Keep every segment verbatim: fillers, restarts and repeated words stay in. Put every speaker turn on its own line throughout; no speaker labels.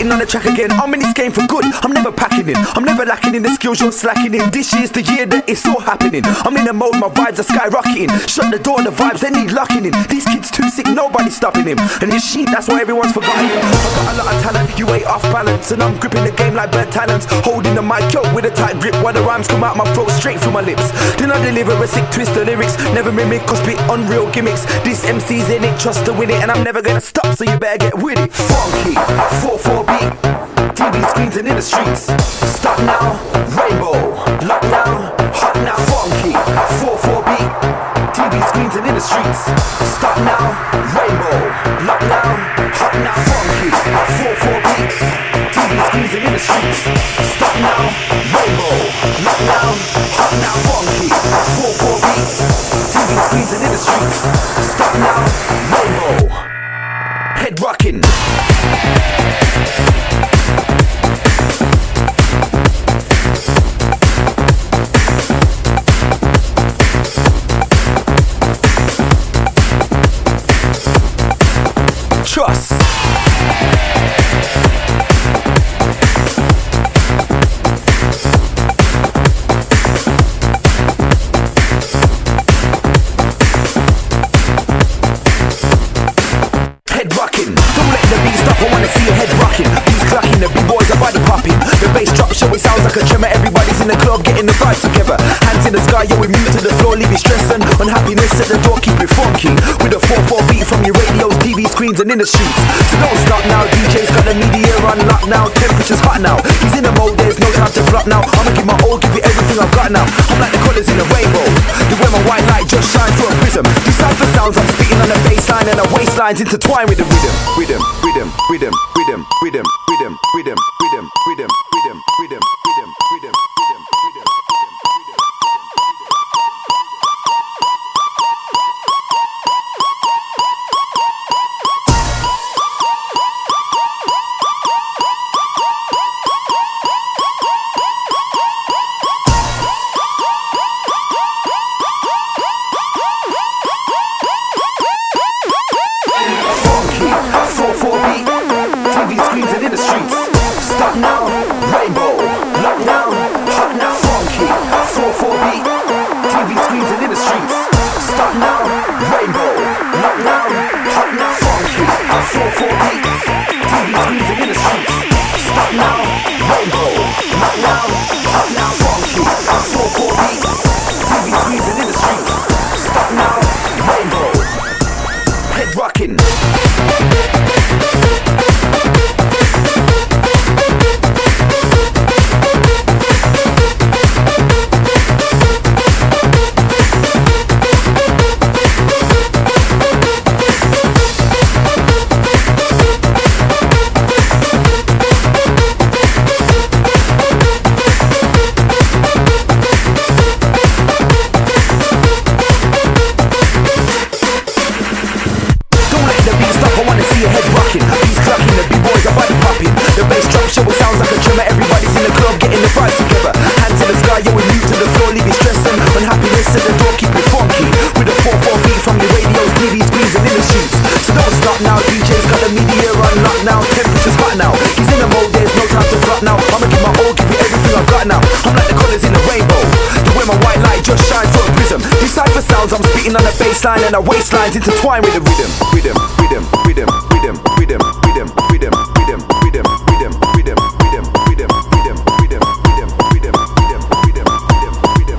spitting on the track again. I'm in this game for good, I'm never packing in. I'm never lacking in the skills you're slacking in. This year's the year that it's all happening. I'm in a mode, my vibes are skyrocketing. Shut the door, the vibes, they need locking in. These kids too sick, nobody's stopping him. And his sheep, that's why everyone's forgotten him. I've got a lot of talent, you ain't off balance. And I'm gripping the game like bird talents. Holding the mic, yo, with a tight grip. While the rhymes come out my throat, straight from my lips. Then I deliver a sick twist of lyrics. Never mimic or spit unreal gimmicks. This M C's in it, trust to win it. And I'm never gonna stop, so you better get with it. Funky, four four beat, T V screens and in the streets. Stop now, rainbow, lock now, hot now. Funky, four four beat, T V screens and in the streets. Stop now, rainbow, lock now, hot now. Funky, four four beat, T V screens and in the streets. Stop now, rainbow, lock now, hot now. Funky, four four beat, T V screens and in the streets. Stop now, rainbow, head rocking. Trust. Head rocking. Don't let the beat stop, I wanna see your head rocking. Beats clacking, the b-boys are body popping. The bass drop show, it sounds like a tremor. Everybody's in the club getting the vibes together. Hands in the sky, yo, we move to the floor, leave you stress and unhappiness at the door, keep it funky. With a four four beat from your radios, T V screens and in the streets. So don't stop now, D J's got the media on lock now. Temperature's hot now, he's in the mode, there's no time to flop now. I'ma give my all, give you everything I've got now. I'm like the colours in the rainbow, the way my white light just shines through a prism. Decipher sounds, I'm spitting on the bassline and the waistline's intertwined with the rhythm. Rhythm, rhythm, rhythm, rhythm, rhythm, rhythm, rhythm, rhythm, rhythm, rhythm, rhythm, rhythm, rhythm, rhythm, rhythm. Stop now, rainbow, lock now, hot now. Funky, four four beat, T V screens and in the streets. Stop now, rainbow, lock now, hot now. Funky, four four beat, T V screens and in the streets. Stop now, rainbow, lock now, hot now. Funky, four four beat, T V screens and in the streets. Stop now, rainbow, head rocking. I'm spitting on the bassline and the waistline's intertwined with the rhythm. Rhythm, rhythm, rhythm, rhythm, rhythm, rhythm, rhythm, rhythm, rhythm, rhythm, rhythm, rhythm, rhythm, rhythm, rhythm, rhythm, rhythm, rhythm, rhythm,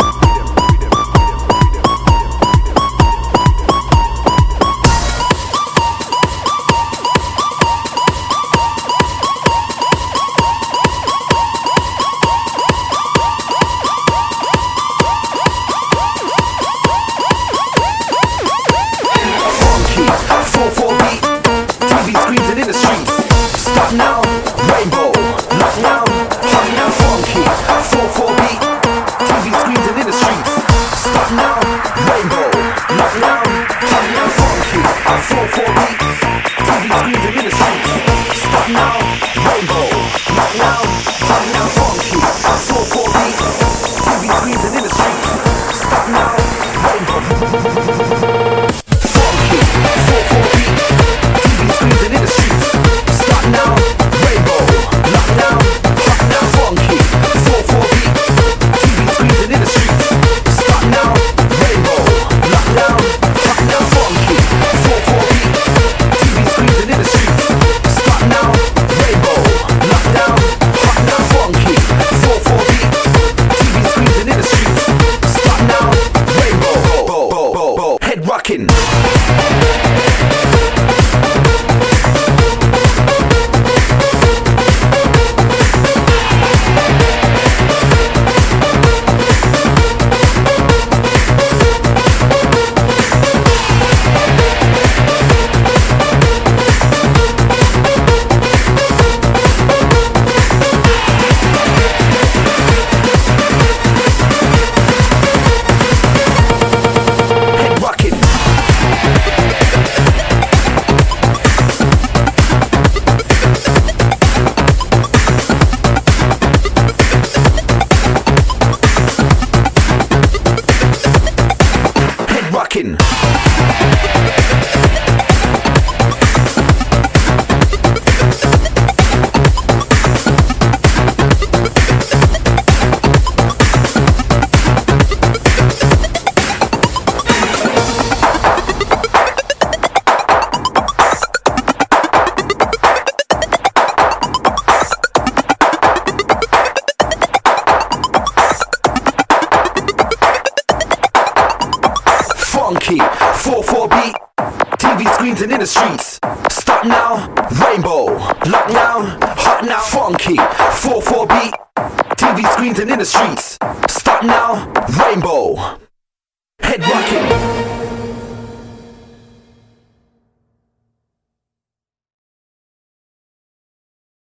funky. four four beat, T V screens and in the streets. Stop now, rainbow. Lock now, hot now, funky. four four beat, T V screens and in the streets. Stop now, rainbow.